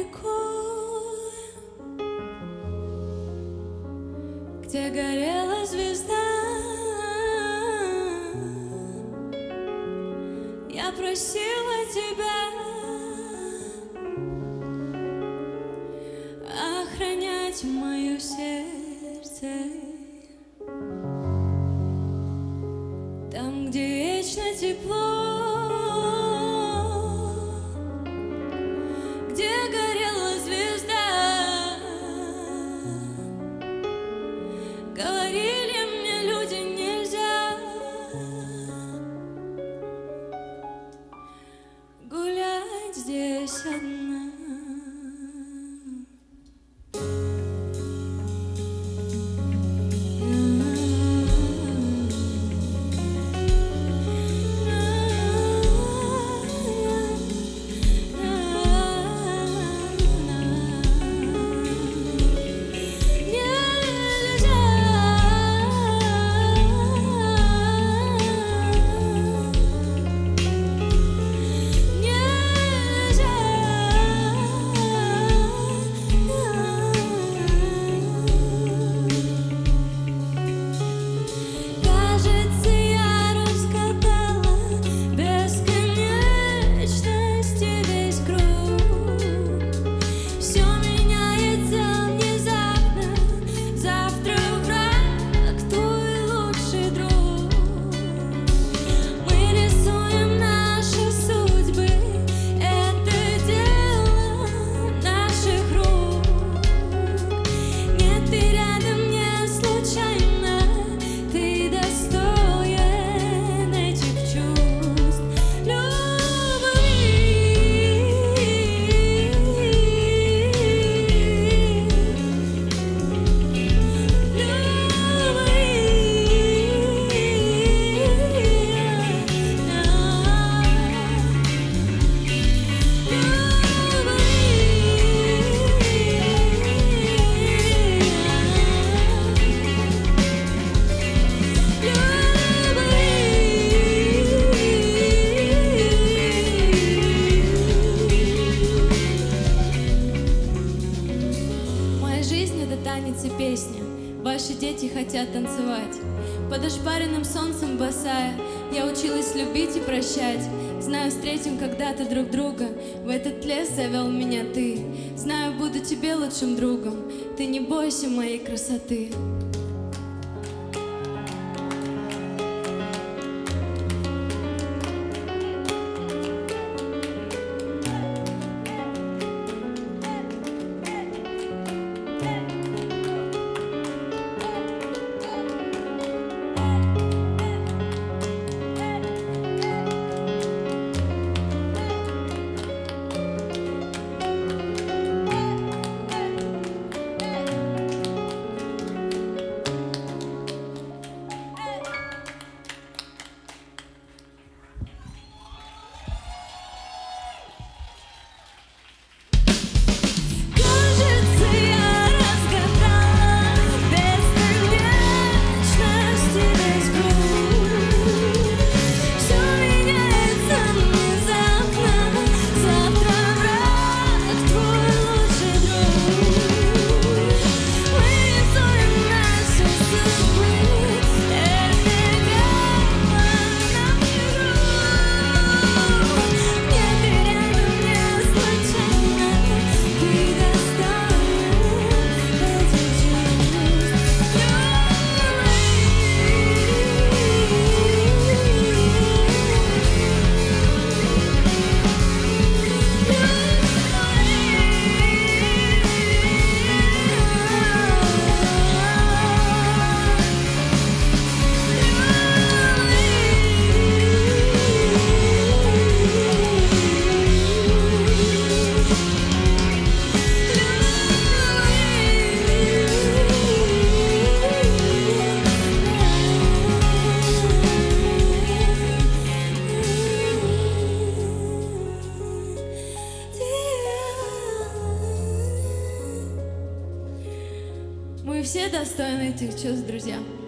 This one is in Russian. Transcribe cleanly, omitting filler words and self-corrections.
далеко, где горела звезда. Я просила тебя охранять мое сердце там, где вечно тепло, где горела звезда. Говорили мне люди, нельзя гулять здесь одна. Танец и песня, ваши дети хотят танцевать. Под ошпаренным солнцем босая, я училась любить и прощать. Знаю, встретим когда-то друг друга, в этот лес завел меня ты. Знаю, буду тебе лучшим другом, ты не бойся моей красоты. Мы все достойны этих чувств, друзья.